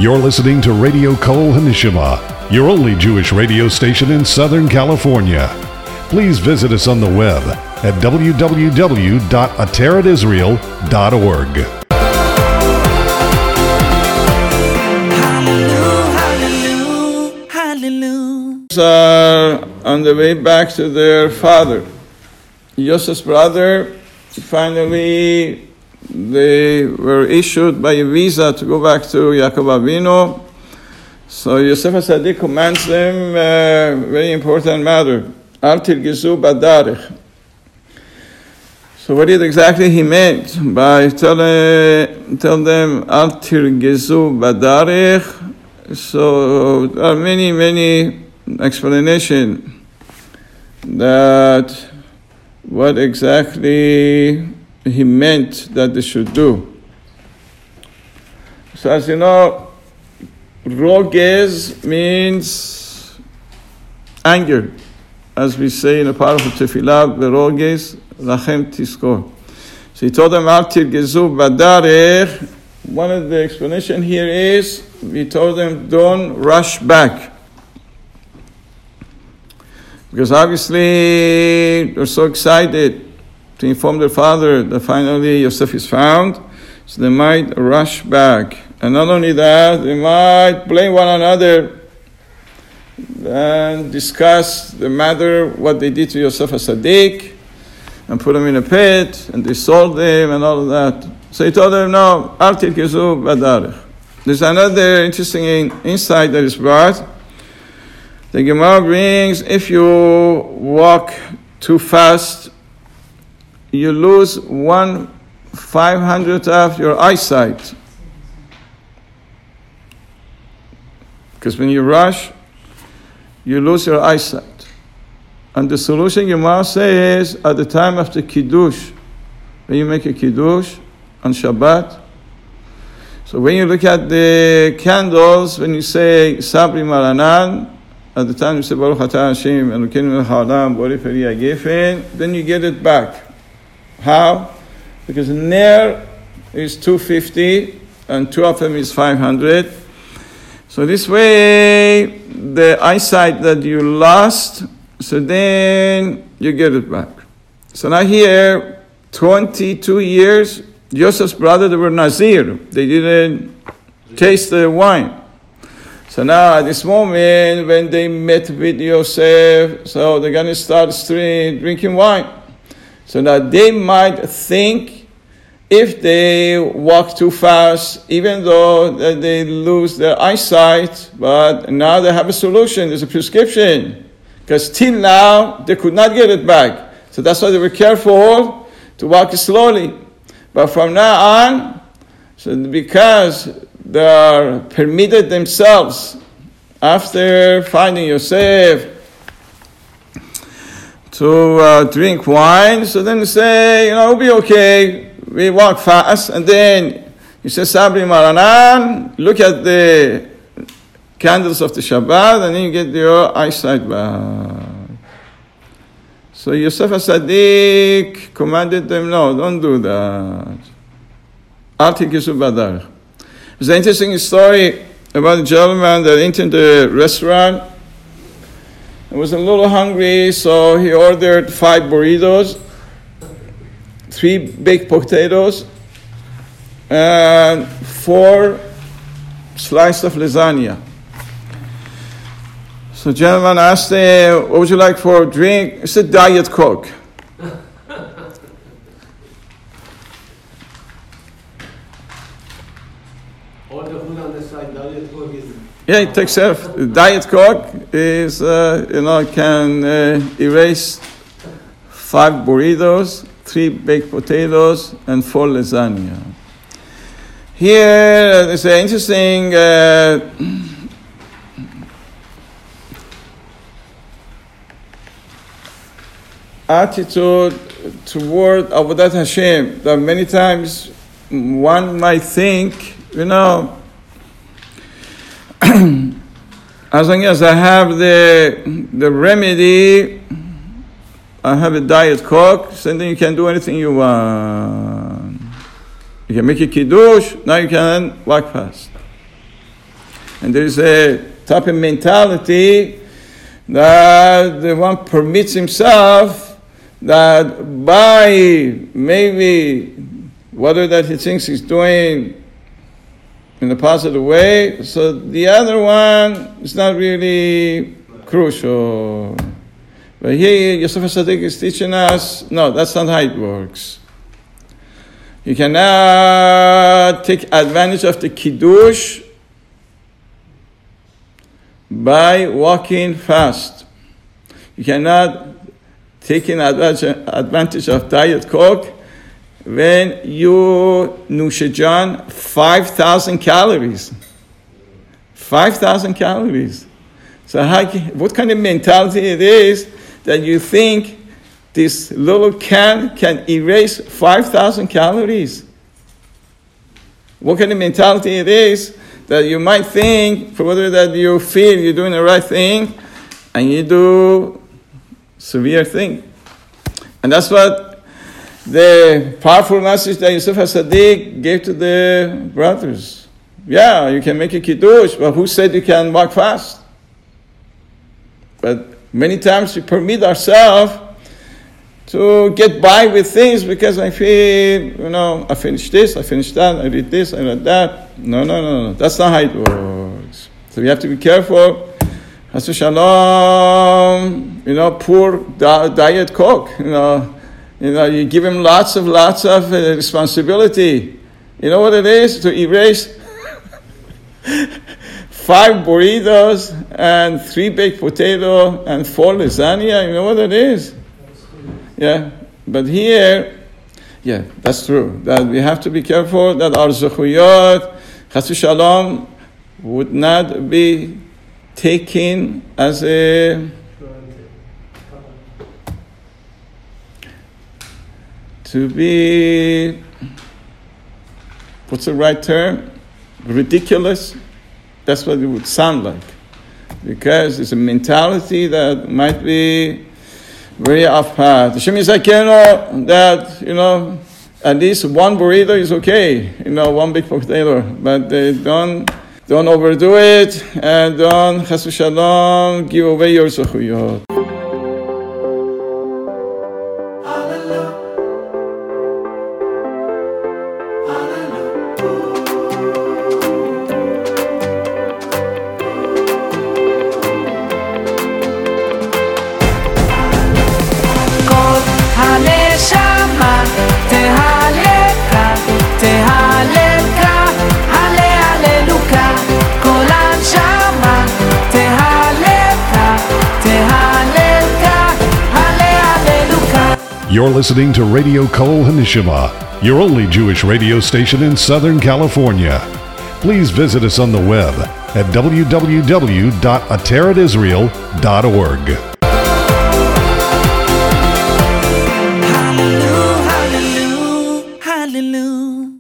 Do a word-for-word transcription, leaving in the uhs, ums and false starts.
You're listening to Radio Kol Hanishma, your only Jewish radio station in Southern California. Please visit us on the web at w w w dot ateret israel dot org. Are on the way back to their father. Yosef's brother, finally, they were issued by a visa to go back to Yaakov Avinu. So Yosef HaTzadik commands them a very important matter. Al tirgizu badarech. So what did exactly he meant by telling tell them Al tirgizu badarech? So there are many, many explanations that what exactly he meant that they should do. So as you know, rogez means anger. As we say in a part of Tefillah, rogez lachem tiskor. So he told them, Al tirgezu badarech. One of the explanation here is, we told them, don't rush back. Because obviously, they're so excited to inform their father that finally Yosef is found, so they might rush back. And not only that, they might blame one another and discuss the matter, what they did to Yosef HaTzadik, and put him in a pit, and they sold him, and all of that. So he told them, no, Al tirgezu badarech. There's another interesting insight that is brought. The Gemara brings, if you walk too fast, you lose one five hundredth of your eyesight. Because when you rush, you lose your eyesight. And the solution Gemara says, at the time of the Kiddush, when you make a Kiddush on Shabbat, so when you look at the candles, when you say Sabri Maranan, at the time you say Baruch Atah Hashem Elokeinu melech haolam borei peri hagefen, then you get it back. How? Because Ner is two hundred fifty and two of them is five hundred. So this way, the eyesight that you lost, so then you get it back. So now here, twenty-two years, Joseph's brother, they were Nazir. They didn't taste the wine. So now at this moment, when they met with Yosef, so they're going to start stream, drinking wine. So now they might think, if they walk too fast, even though they lose their eyesight, but now they have a solution, there's a prescription. Because till now, they could not get it back. So that's why they were careful to walk slowly. But from now on, so because they are permitted themselves, after finding Yosef, to uh, drink wine, so then they say, you know, it'll be okay. We walk fast, and then you say, Sabri Maranan, look at the candles of the Shabbat, and then you get your eyesight back. So Yosef HaTzadik commanded them, no, don't do that. Al tirgezu badarech. There's an interesting story about a gentleman that entered the restaurant. He was a little hungry, so he ordered five burritos, three baked potatoes, and four slices of lasagna. So the gentleman asked him, what would you like for a drink? He said, Diet Coke. All the food on the side, Diet Coke is... Yeah, it takes care of. Diet Coke is, uh, you know, can uh, erase five burritos, three baked potatoes, and four lasagna. Here, there's an interesting uh, attitude toward Avodat Hashem, that many times one might think, you know, as long as I have the the remedy, I have a Diet Coke, so then you can do anything you want. You can make a kiddush, now you can walk fast. And there's a type of mentality that the one permits himself that by maybe whether that he thinks he's doing in a positive way, so the other one is not really crucial. But here Yosef HaTzadik is teaching us, no, that's not how it works. You cannot take advantage of the Kiddush by walking fast. You cannot take advantage of Diet Coke when you nushejan five thousand calories. five thousand calories. So how, what kind of mentality it is that you think this little can can erase five thousand calories? What kind of mentality it is that you might think, for whether that you feel you're doing the right thing, and you do severe thing. And that's what the powerful message that Yosef HaTzadik gave to the brothers. Yeah, you can make a kiddush, but who said you can walk fast? But many times we permit ourselves to get by with things because I feel, you know, I finished this, I finished that, I did this, I did that. No, no, no, no. That's not how it works. So we have to be careful. Chas v'shalom, you know, poor di- diet Coke, you know. You know, you give him lots of, lots of uh, responsibility. You know what it is? To erase five burritos and three baked potato and four lasagna. You know what it is? Yeah. But here, yeah, that's true. That we have to be careful that our zechuyot, chas v'shalom, would not be taken as a to be, what's the right term? Ridiculous. That's what it would sound like. Because it's a mentality that might be very off path. Hashem Yisakenu, that, you know, at least one burrito is okay, you know, one big potato, but they don't, don't overdo it, and don't, chas v'shalom, give away your zechuyot. You're listening to Radio Kol HaNeshama, your only Jewish radio station in Southern California. Please visit us on the web at w w w dot ateret israel dot org.